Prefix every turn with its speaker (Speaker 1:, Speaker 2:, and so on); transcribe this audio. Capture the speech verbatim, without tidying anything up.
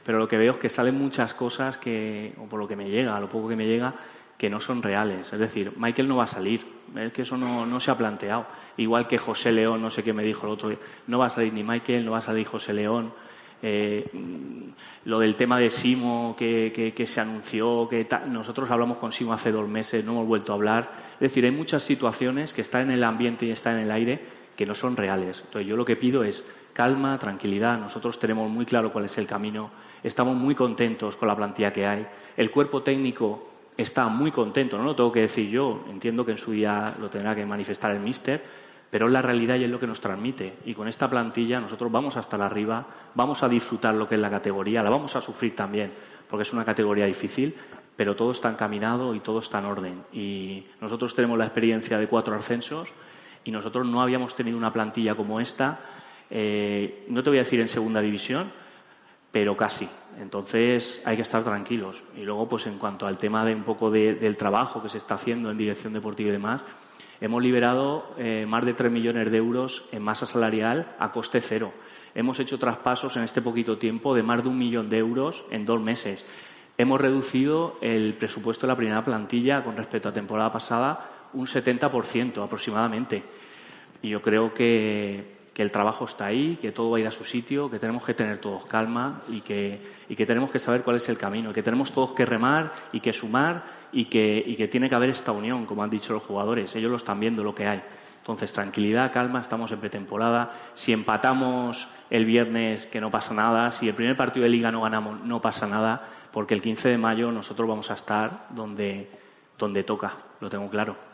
Speaker 1: Pero lo que veo es que salen muchas cosas que, o por lo que me llega, a lo poco que me llega, que no son reales. Es decir, Michael no va a salir. Es que eso no, no se ha planteado. Igual que José León, no sé qué me dijo el otro día, no va a salir ni Michael, no va a salir José León. Eh, lo del tema de Simo que, que, que se anunció, que ta, nosotros hablamos con Simo hace dos meses, no hemos vuelto a hablar. Es decir, hay muchas situaciones que están en el ambiente y están en el aire que no son reales. Entonces, yo lo que pido es calma, tranquilidad. Nosotros tenemos muy claro cuál es el camino. Estamos muy contentos con la plantilla que hay. El cuerpo técnico está muy contento, no lo tengo que decir yo. Entiendo que en su día lo tendrá que manifestar el míster, pero es la realidad y es lo que nos transmite. Y con esta plantilla nosotros vamos hasta la arriba, vamos a disfrutar lo que es la categoría, la vamos a sufrir también, porque es una categoría difícil, pero todo está encaminado y todo está en orden. Y nosotros tenemos la experiencia de cuatro ascensos y nosotros no habíamos tenido una plantilla como esta, eh, no te voy a decir en segunda división, pero casi. Entonces hay que estar tranquilos. Y luego, pues en cuanto al tema de un poco de, del trabajo que se está haciendo en dirección deportiva y demás, hemos liberado eh, más de tres millones de euros en masa salarial a coste cero. Hemos hecho traspasos en este poquito tiempo de más de un millón de euros en dos meses. Hemos reducido el presupuesto de la primera plantilla con respecto a temporada pasada un setenta por ciento aproximadamente. Y yo creo que, que el trabajo está ahí, que todo va a ir a su sitio, que tenemos que tener todos calma y que, y que tenemos que saber cuál es el camino, que tenemos todos que remar y que sumar y que, y que tiene que haber esta unión, como han dicho los jugadores. Ellos lo están viendo lo que hay. Entonces, tranquilidad, calma, estamos en pretemporada. Si empatamos el viernes, que no pasa nada. Si el primer partido de Liga no ganamos, no pasa nada, porque el quince de mayo nosotros vamos a estar donde, donde toca, lo tengo claro.